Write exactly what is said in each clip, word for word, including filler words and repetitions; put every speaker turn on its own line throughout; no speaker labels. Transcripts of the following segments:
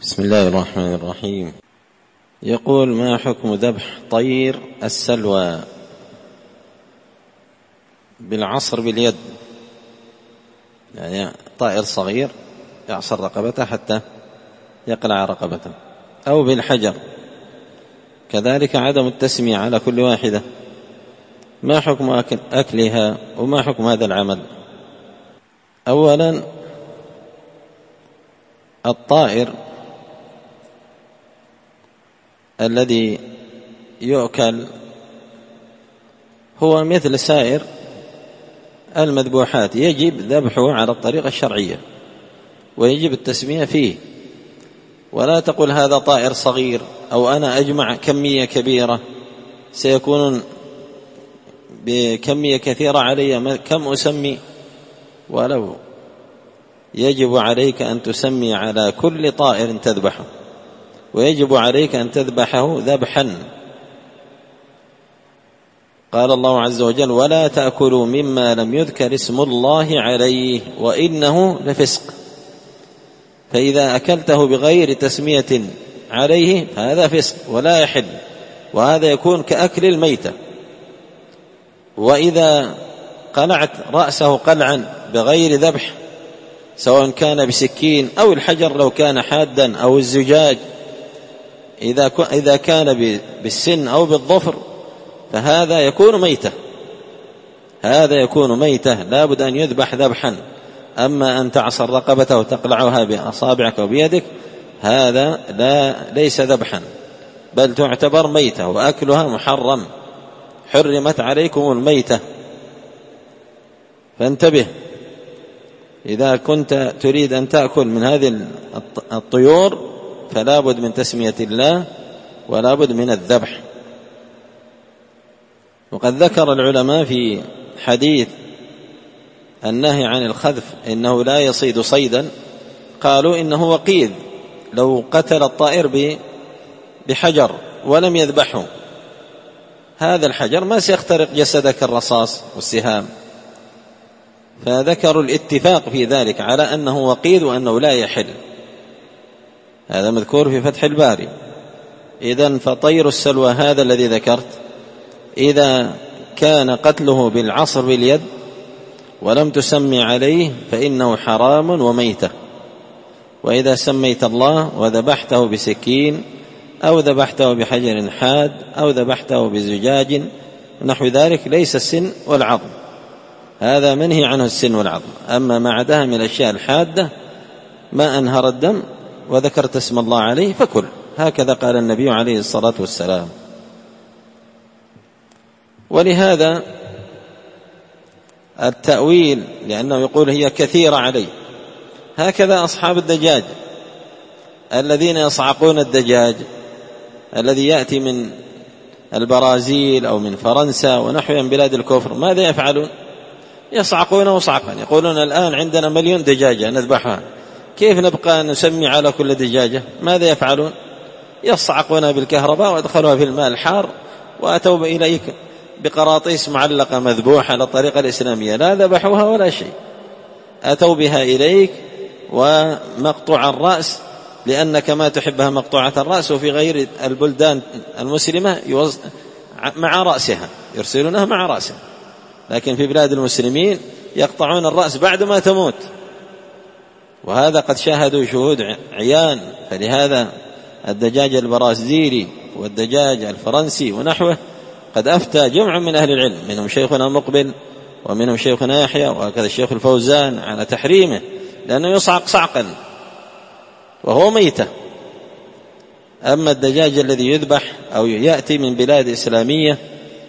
بسم الله الرحمن الرحيم. يقول: ما حكم ذبح طير السلوى بالعصر باليد؟ يعني طائر صغير يعصر رقبته حتى يقلع رقبته، أو بالحجر كذلك عدم التسمية على كل واحدة. ما حكم أكل أكلها وما حكم هذا العمل؟ أولا، الطائر الذي يؤكل هو مثل سائر المذبوحات، يجب ذبحه على الطريقة الشرعية ويجب التسمية فيه، ولا تقول هذا طائر صغير أو أنا أجمع كمية كبيرة سيكون بكمية كثيرة علي كم أسمي، ولو يجب عليك أن تسمي على كل طائر تذبحه، ويجب عليك أن تذبحه ذبحا. قال الله عز وجل: ولا تأكلوا مما لم يذكر اسم الله عليه وإنه لفسق. فإذا أكلته بغير تسمية عليه فهذا فسق ولا يحل، وهذا يكون كأكل الميتة. وإذا قلعت رأسه قلعا بغير ذبح، سواء كان بسكين أو الحجر لو كان حادا أو الزجاج، إذا إذا كان بالسن أو بالظفر فهذا يكون ميتة، هذا يكون ميتة لا بد أن يذبح ذبحا. أما أن تعصر رقبته وتقلعها بأصابعك وبيدك هذا لا ليس ذبحا، بل تعتبر ميتة، وأكلها محرم، حرمت عليكم الميتة. فانتبه، إذا كنت تريد أن تأكل من هذه الطيور فلا بد من تسمية الله ولا بد من الذبح. وقد ذكر العلماء في حديث النهي عن الخذف إنه لا يصيد صيدا، قالوا إنه وقيد، لو قتل الطائر بحجر ولم يذبحه هذا الحجر ما سيخترق جسدك الرصاص والسهام، فذكروا الاتفاق في ذلك على أنه وقيد وأنه لا يحل. هذا مذكور في فتح الباري. إذن فطير السلوى هذا الذي ذكرت إذا كان قتله بالعصر باليد ولم تسمي عليه فإنه حرام وميتة. وإذا سميت الله وذبحته بسكين أو ذبحته بحجر حاد أو ذبحته بزجاج نحو ذلك ليس السن والعظم، هذا منهي عنه السن والعظم. أما ما عداها من الأشياء الحادة ما أنهر الدم وذكرت اسم الله عليه فكل، هكذا قال النبي عليه الصلاة والسلام. ولهذا التأويل لأنه يقول هي كثيرة عليه، هكذا أصحاب الدجاج الذين يصعقون الدجاج الذي يأتي من البرازيل أو من فرنسا ونحوها من بلاد الكفر، ماذا يفعلون؟ يصعقونه صعقا، يقولون الآن عندنا مليون دجاجة نذبحها، كيف نبقى نسمي على كل دجاجة؟ ماذا يفعلون؟ يصعقون بالكهرباء وادخلوها في الماء الحار وأتوا إليك بقراطيس معلقة مذبوحة على الطريقة الإسلامية، لا ذبحوها ولا شيء، أتوا بها إليك ومقطوع الرأس لأنك ما تحبها مقطوعة الرأس، وفي غير البلدان المسلمة مع رأسها يرسلونها مع رأسها، لكن في بلاد المسلمين يقطعون الرأس بعد ما تموت، وهذا قد شاهدوا شهود عيان. فلهذا الدجاج البرازيلي والدجاج الفرنسي ونحوه قد أفتى جمع من أهل العلم، منهم شيخنا مقبل ومنهم شيخنا يحيى وهكذا الشيخ الفوزان على تحريمه، لأنه يصعق صعقا وهو ميتة. أما الدجاج الذي يذبح أو يأتي من بلاد إسلامية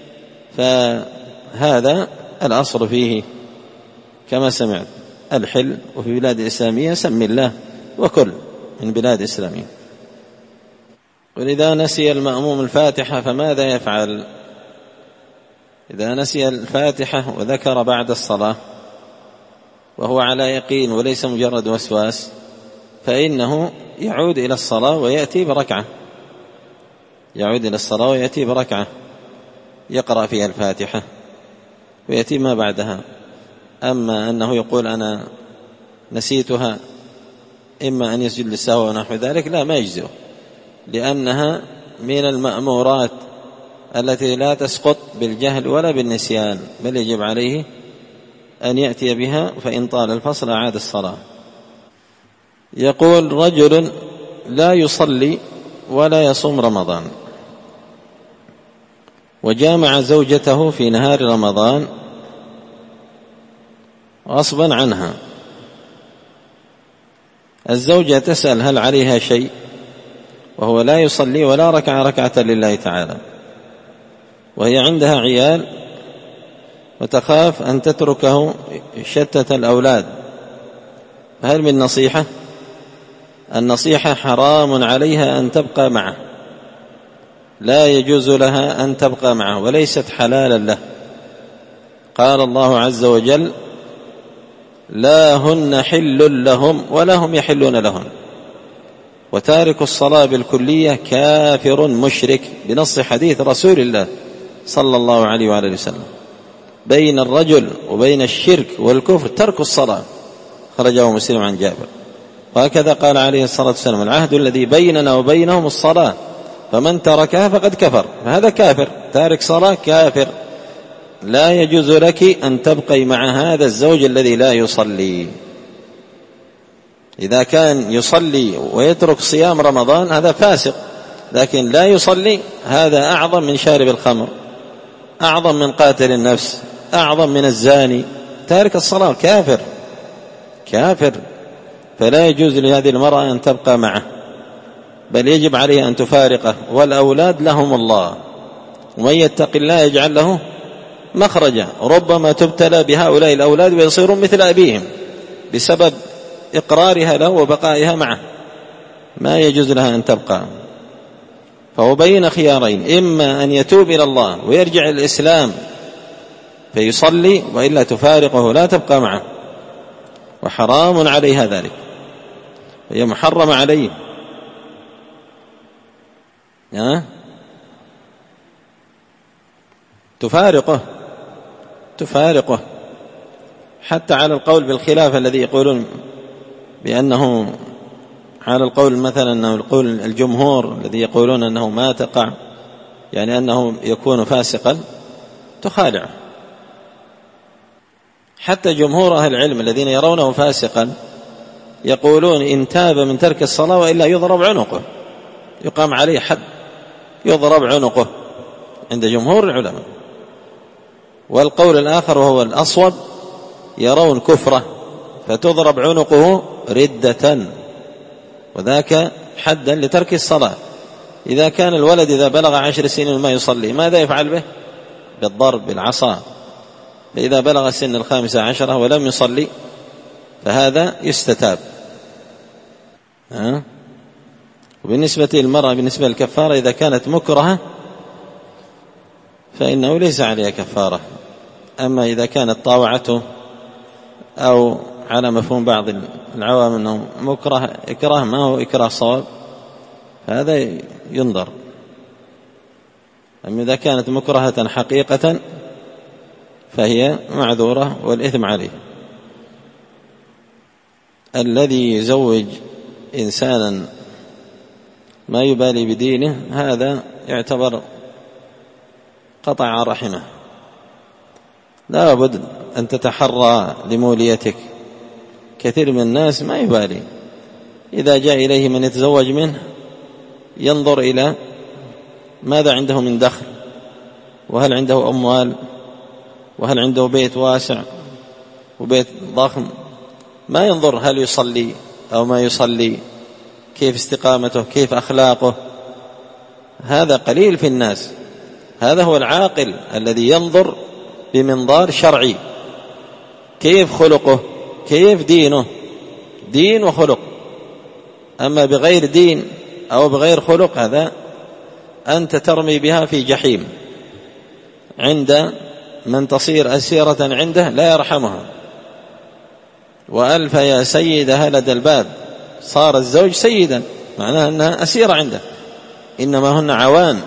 فهذا الأصل فيه كما سمعت الحل، وفي بلاد إسلامية سم الله وكل من بلاد إسلامية. وإذا نسي المأموم الفاتحة فماذا يفعل؟ إذا نسي الفاتحة وذكر بعد الصلاة وهو على يقين وليس مجرد وسواس فإنه يعود إلى الصلاة ويأتي بركعة، يعود إلى الصلاة ويأتي بركعة يقرأ فيها الفاتحة ويأتي ما بعدها. أما أنه يقول أنا نسيتها إما أن يسجد للسهو ونحو ذلك، لا ما يجزئه، لأنها من المأمورات التي لا تسقط بالجهل ولا بالنسيان، بل يجب عليه أن يأتي بها، فإن طال الفصل أعاد الصلاة. يقول: رجل لا يصلي ولا يصوم رمضان، وجامع زوجته في نهار رمضان غصبا عنها. الزوجة تسأل: هل عليها شيء؟ وهو لا يصلي ولا ركع ركعة لله تعالى، وهي عندها عيال وتخاف أن تتركه شتت الأولاد، هل من نصيحة؟ النصيحة: حرام عليها أن تبقى معه، لا يجوز لها أن تبقى معه، وليست حلالا له. قال الله عز وجل: لا هن حل لهم ولا هم يحلون لهن. وتارك الصلاة بالكلية كافر مشرك، بنص حديث رسول الله صلى الله عليه وآله وسلم: بين الرجل وبين الشرك والكفر ترك الصلاة، خرجه مسلم عن جابر. وهكذا قال عليه الصلاة والسلام: العهد الذي بيننا وبينهم الصلاة، فمن تركها فقد كفر. فهذا كافر، تارك صلاة كافر، لا يجوز لك أن تبقي مع هذا الزوج الذي لا يصلي. إذا كان يصلي ويترك صيام رمضان هذا فاسق، لكن لا يصلي هذا أعظم من شارب الخمر، أعظم من قاتل النفس، أعظم من الزاني. تارك الصلاة كافر كافر، فلا يجوز لهذه المرأة أن تبقى معه، بل يجب عليها أن تفارقه. والأولاد لهم الله، ومن يتق الله يجعل له مخرجا. ربما تبتلى بهؤلاء الأولاد ويصيرون مثل أبيهم بسبب إقرارها له وبقائها معه، ما يجوز لها أن تبقى. فهو بين خيارين: إما أن يتوب إلى الله ويرجع الإسلام فيصلي، وإلا تفارقه لا تبقى معه، وحرام عليها ذلك، وهي محرم عليه. ها؟ تفارقه تفارقه حتى على القول بالخلاف الذي يقولون بأنه، على القول مثلا أنه القول الجمهور الذي يقولون أنه ما تقع، يعني أنه يكون فاسقا، تخالعه. حتى جمهور أهل العلم الذين يرونه فاسقا يقولون إن تاب من ترك الصلاة وإلا يضرب عنقه، يقام عليه حد، يضرب عنقه عند جمهور العلماء. والقول الآخر وهو الأصوب يرون كفره، فتضرب عنقه ردة، وذاك حدا لترك الصلاة. إذا كان الولد إذا بلغ عشر سنين ما يصلي، ماذا يفعل به؟ بالضرب بالعصا. فإذا بلغ سن الخامسة عشرة ولم يصلي فهذا يستتاب. ها؟ وبالنسبة للمرأة بالنسبة للكفارة، إذا كانت مكرهة فإنه ليس عليها كفارة. أما إذا كانت طاوعته أو على مفهوم بعض العوام أنه مكره إكراه ما هو إكراه صواب، فهذا ينظر. أما إذا كانت مكرهة حقيقة فهي معذورة والإثم عليه. الذي يزوج إنسانا ما يبالي بدينه هذا يعتبر قطع رحمه، لا بد أن تتحرى لموليتك. كثير من الناس ما يبالي، إذا جاء إليه من يتزوج منه ينظر إلى ماذا عنده من دخل، وهل عنده أموال، وهل عنده بيت واسع وبيت ضخم، ما ينظر هل يصلي أو ما يصلي، كيف استقامته، كيف أخلاقه. هذا قليل في الناس. هذا هو العاقل الذي ينظر بمنظار شرعي، كيف خلقه، كيف دينه، دين وخلق. أما بغير دين أو بغير خلق هذا أنت ترمي بها في جحيم عند من تصير أسيرة عنده لا يرحمها. وألف يا سيد هلد الباب، صار الزوج سيدا، معناها أنها أسيرة عنده، إنما هن عوان،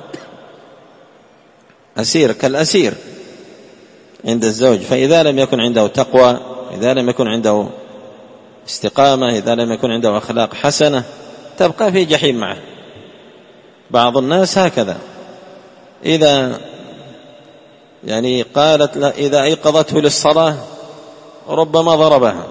أسير كالأسير عند الزوج. فإذا لم يكن عنده تقوى، إذا لم يكن عنده استقامة، إذا لم يكن عنده أخلاق حسنة تبقى في جحيم معه. بعض الناس هكذا، إذا يعني قالت إذا أيقظته للصلاة ربما ضربها،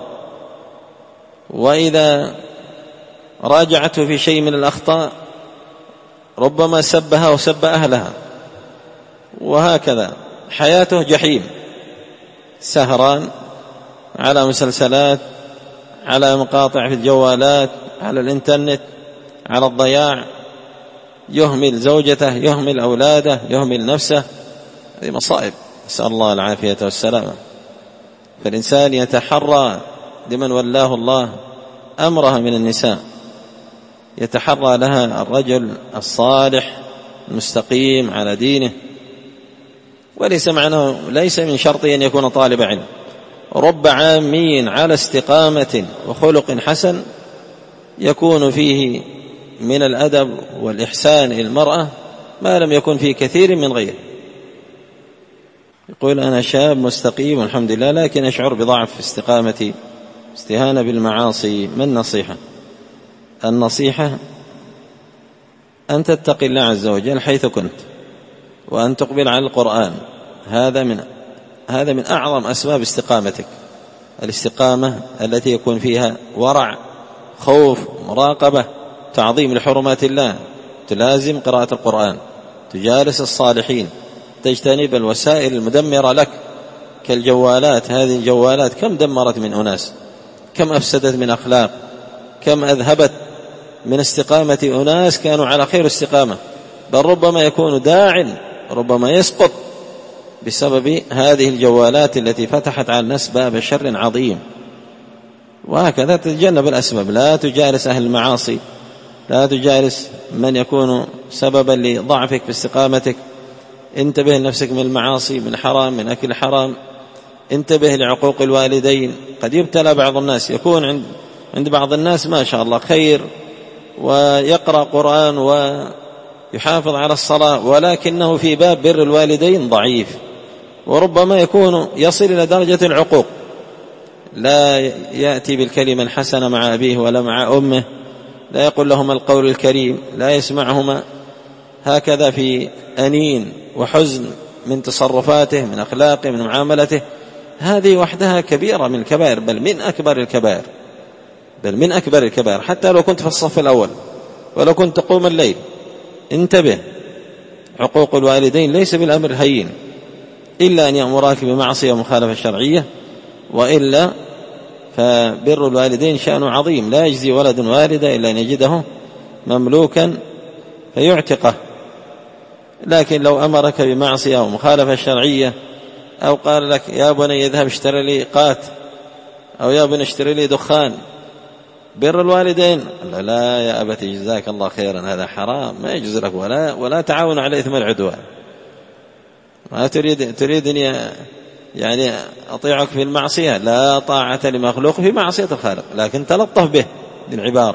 وإذا راجعته في شيء من الأخطاء ربما سبها وسب أهلها، وهكذا حياته جحيم، سهران على مسلسلات، على مقاطع في الجوالات، على الإنترنت، على الضياع، يهمل زوجته، يهمل أولاده، يهمل نفسه. هذه مصائب، نسأل الله العافية والسلامة. فالإنسان يتحرى لمن ولاه الله أمرها من النساء، يتحرى لها الرجل الصالح المستقيم على دينه، وليس معناه ليس من شرط أن يكون طالب علم. رب عامي على استقامة وخلق حسن يكون فيه من الأدب والإحسان إلى المرأة ما لم يكن فيه كثير من غيره. يقول أنا شاب مستقيم الحمد لله، لكن أشعر بضعف في استقامتي، استهانة بالمعاصي. ما النصيحة؟ النصيحة أن تتقي الله عز وجل حيث كنت، وأن تقبل على القرآن. هذا من هذا من أعظم أسباب استقامتك، الاستقامة التي يكون فيها ورع، خوف، مراقبة، تعظيم لحرمات الله، تلازم قراءة القرآن، تجالس الصالحين، تجتنب الوسائل المدمرة لك كالجوالات. هذه الجوالات كم دمرت من أناس، كم أفسدت من أخلاق، كم أذهبت من استقامة أناس كانوا على خير استقامة، بل ربما يكون داع، ربما يسقط بسبب هذه الجوالات التي فتحت على الناس باب شر عظيم. وهكذا تتجنب الأسباب، لا تجالس أهل المعاصي، لا تجالس من يكون سببا لضعفك في استقامتك. انتبه لنفسك من المعاصي، من حرام، من أكل حرام، انتبه لعقوق الوالدين. قد يبتلى بعض الناس، يكون عند عند بعض الناس ما شاء الله خير ويقرأ قرآن ويحافظ على الصلاة، ولكنه في باب بر الوالدين ضعيف، وربما يكون يصل إلى درجة العقوق، لا يأتي بالكلمة الحسنة مع أبيه ولا مع أمه، لا يقول لهما القول الكريم، لا يسمعهما، هكذا في أنين وحزن من تصرفاته، من أخلاقه، من معاملته. هذه وحدها كبيرة من الكبائر، بل من أكبر الكبائر، بل من أكبر الكبائر، حتى لو كنت في الصف الأول ولو كنت تقوم الليل. انتبه، عقوق الوالدين ليس بالأمر الهين، إلا أن يأمراك بمعصية ومخالفة شرعية، وإلا فبر الوالدين شأنه عظيم. لا يجزي ولد والده إلا أن يجده مملوكا فيعتقه. لكن لو أمرك بمعصية ومخالفة شرعية، أو قال لك يا بني اذهب اشتري لي قات، أو يا بني اشتري لي دخان، بر الوالدين لا, لا يا أبتي جزاك الله خيرا، هذا حرام ما يجوز لك، ولا, ولا تعاون على إثم العدوان. ما تريد تريدني يعني أطيعك في المعصية؟ لا طاعة لمخلوق في معصية الخالق، لكن تلطف به بالعبارة.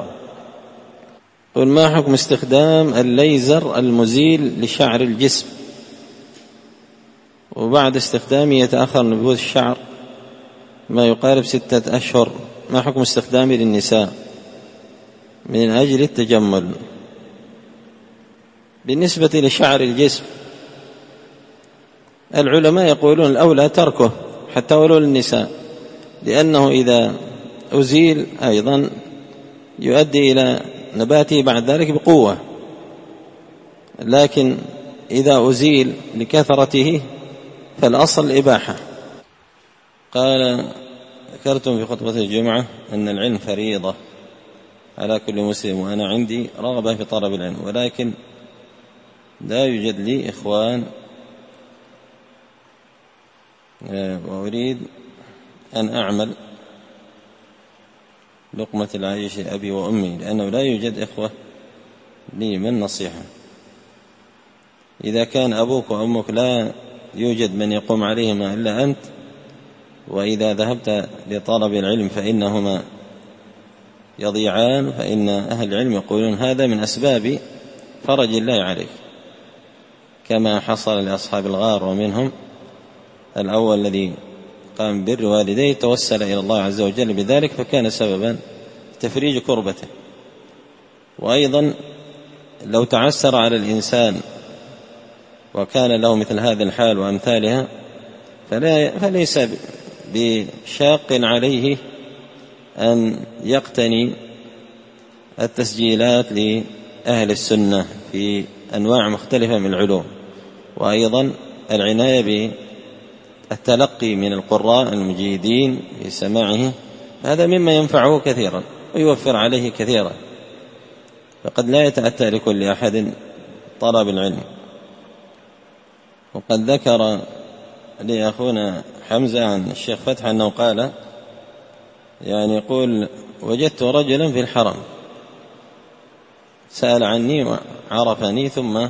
قل ما حكم استخدام الليزر المزيل لشعر الجسم، وبعد استخدامه يتأخر نبوذ الشعر ما يقارب ستة أشهر، ما حكم استخدامه للنساء من أجل التجمل؟ بالنسبة لشعر الجسم العلماء يقولون الأولى تركه حتى ولو للنساء، لأنه إذا أزيل أيضا يؤدي إلى نباته بعد ذلك بقوة، لكن إذا أزيل لكثرته فالأصل الإباحة. قال ذكرتم في خطبة الجمعة أن العلم فريضة على كل مسلم، وأنا عندي رغبة في طلب العلم، ولكن لا يوجد لي إخوان، وأريد أن أعمل لقمة العيش أبي وأمي، لأنه لا يوجد إخوة لي. من نصيحة؟ إذا كان أبوك وأمك لا يوجد من يقوم عليهما إلا أنت، وإذا ذهبت لطلب العلم فإنهما يضيعان، فإن أهل العلم يقولون هذا من أسباب فرج الله عليك، كما حصل لأصحاب الغار، ومنهم الأول الذي قام بر والديه توسل إلى الله عز وجل بذلك فكان سببا تفريج كربته. وأيضا لو تعسر على الإنسان وكان له مثل هذه الحال وأمثالها فليس بشاق عليه أن يقتني التسجيلات لأهل السنة في أنواع مختلفة من العلوم، وأيضا العناية بالتلقي من القراء المجيدين في سماعه، هذا مما ينفعه كثيرا ويوفر عليه كثيرا، فقد لا يتأتى لكل أحد طلب العلم. وقد ذكر لي أخونا حمزة عن الشيخ فتح أنه قال يعني يقول وجدت رجلا في الحرم سأل عني وعرفني ثم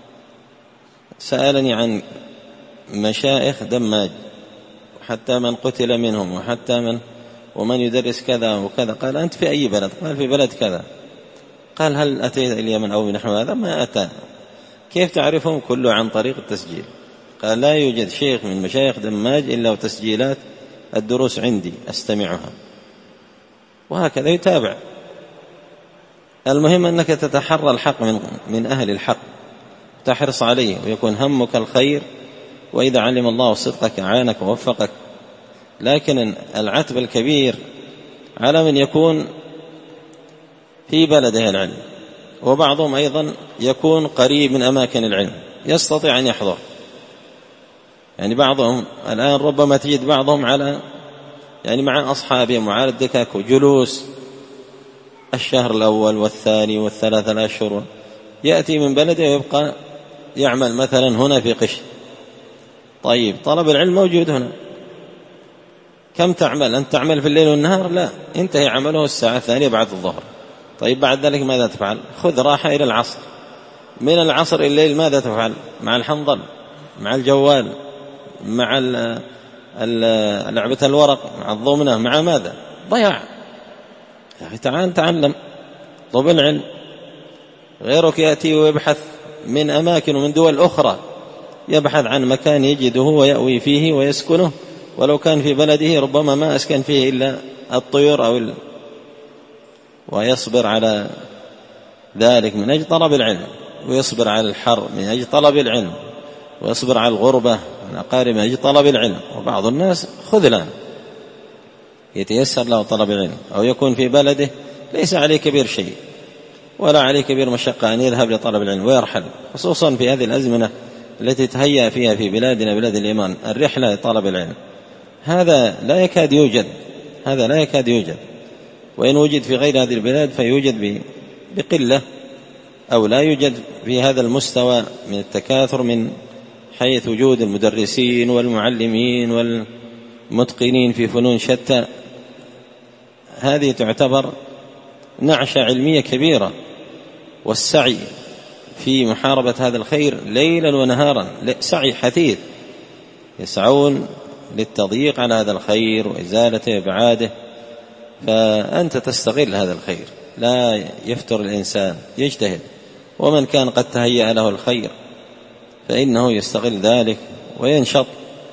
سألني عن مشايخ دماج حتى من قتل منهم وحتى من ومن يدرس كذا وكذا. قال أنت في أي بلد؟ قال في بلد كذا. قال هل أتيت اليمن أو نحو هذا؟ ما أتى. كيف تعرفهم؟ كله عن طريق التسجيل. قال لا يوجد شيخ من مشايخ دماج إلا وتسجيلات الدروس عندي أستمعها، وهكذا يتابع. المهم أنك تتحرى الحق من, من أهل الحق، تحرص عليه ويكون همك الخير، وإذا علم الله صدقك أعانك ووفقك. لكن العتب الكبير على من يكون في بلده العلم، وبعضهم أيضا يكون قريب من أماكن العلم يستطيع أن يحضر. يعني بعضهم الآن ربما تجد بعضهم على يعني مع أصحابهم وعلى الدكاك وجلوس الشهر الأول والثاني والثلاثة الأشهر، يأتي من بلده ويبقى يعمل مثلا هنا في قش. طيب طلب العلم موجود هنا، كم تعمل أنت؟ تعمل في الليل والنهار؟ لا، انتهي عمله الساعة الثانية بعد الظهر. طيب بعد ذلك ماذا تفعل؟ خذ راحة إلى العصر. من العصر إلى الليل ماذا تفعل؟ مع الحنظل، مع الجوال، مع لعبة الورق، مع الضمنة، مع ماذا؟ ضياع. يا أخي تعال تعلم، طلب العلم. غيرك يأتي ويبحث من أماكن ومن دول أخرى، يبحث عن مكان يجده ويأوي فيه ويسكنه، ولو كان في بلده ربما ما أسكن فيه إلا الطيور أو ال... ويصبر على ذلك من أجل طلب العلم، ويصبر على الحر من أجل طلب العلم، ويصبر على الغربة من أقارب من أجل طلب العلم. وبعض الناس خذلان يتيسر له طلب العلم، أو يكون في بلده ليس عليه كبير شيء ولا عليه كبير مشقة أن يذهب لطلب العلم ويرحل، خصوصا في هذه الأزمنة التي تهيأ فيها في بلادنا بلاد الإيمان الرحلة لطلب العلم. هذا لا يكاد يوجد، هذا لا يكاد يوجد، وإن وجد في غير هذه البلاد فيوجد بقلة، أو لا يوجد في هذا المستوى من التكاثر من حيث وجود المدرسين والمعلمين والمتقنين في فنون شتى. هذه تعتبر نعشة علمية كبيرة، والسعي في محاربة هذا الخير ليلا ونهارا، سعي حثيث، يسعون للتضييق على هذا الخير وإزالته وإبعاده. فأنت تستغل هذا الخير، لا يفتر الإنسان، يجتهد، ومن كان قد تهيأ له الخير فإنه يستغل ذلك وينشط.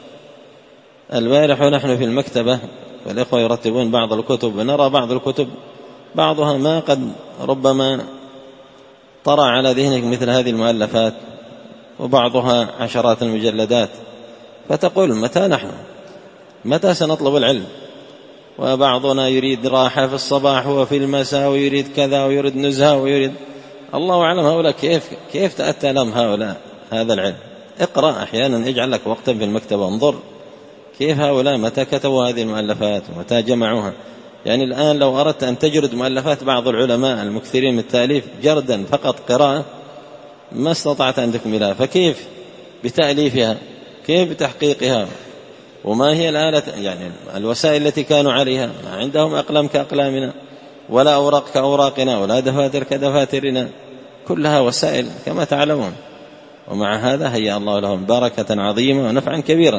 البارح ونحن في المكتبة والإخوة يرتبون بعض الكتب، ونرى بعض الكتب بعضها ما قد ربما طرأ على ذهنك مثل هذه المؤلفات، وبعضها عشرات المجلدات، فتقول متى نحن متى سنطلب العلم؟ وبعضنا يريد راحة في الصباح وفي المساء، ويريد كذا ويريد نزهة ويريد، الله أعلم هؤلاء كيف كيف تأتى لهم هؤلاء هذا العلم. اقرأ أحيانا، اجعل لك وقتا في المكتبة، انظر كيف هؤلاء متى كتبوا هذه المؤلفات ومتى جمعوها. يعني الآن لو أردت أن تجرد مؤلفات بعض العلماء المكثرين من التأليف جردا فقط قراءة ما استطعت أن تكملها، فكيف بتأليفها؟ كيف بتحقيقها؟ وما هي الآلة يعني الوسائل التي كانوا عليها؟ ما عندهم أقلام كأقلامنا، ولا أوراق كأوراقنا، ولا دفاتر كدفاترنا، كلها وسائل كما تعلمون. ومع هذا هيأ الله لهم بركة عظيمة ونفعا كبيرا.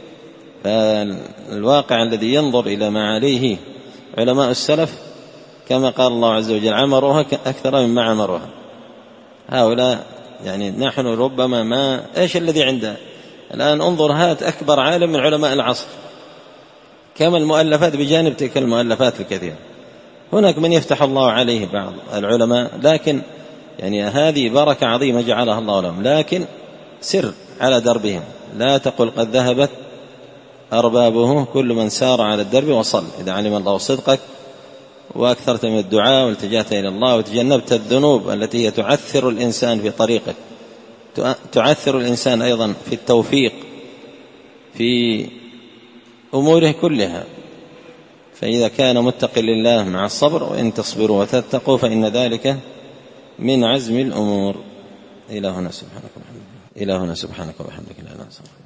فالواقع الذي ينظر إلى ما عليه علماء السلف كما قال الله عز وجل عمروها أكثر مما عمروها. هؤلاء يعني نحن ربما ما إيش الذي عنده الآن؟ انظر، هات أكبر عالم من علماء العصر كما المؤلفات بجانب تلك المؤلفات الكثيرة. هناك من يفتح الله عليه بعض العلماء، لكن يعني هذه بركة عظيمة جعلها الله لهم، لكن سر على دربهم، لا تقل قد ذهبت أربابه، كل من سار على الدرب وصل. إذا علم الله صدقك وأكثرت من الدعاء والتجأت إلى الله وتجنبت الذنوب التي هي تعثر الإنسان في طريقك، تعثر الإنسان أيضا في التوفيق في أموره كلها. فإذا كان متقي لله مع الصبر، وإن تصبروا وتتقوا فإن ذلك من عزم الأمور. إلهنا سبحانك وبحمدك إلهنا سبحانك وبحمدك لا ننسى.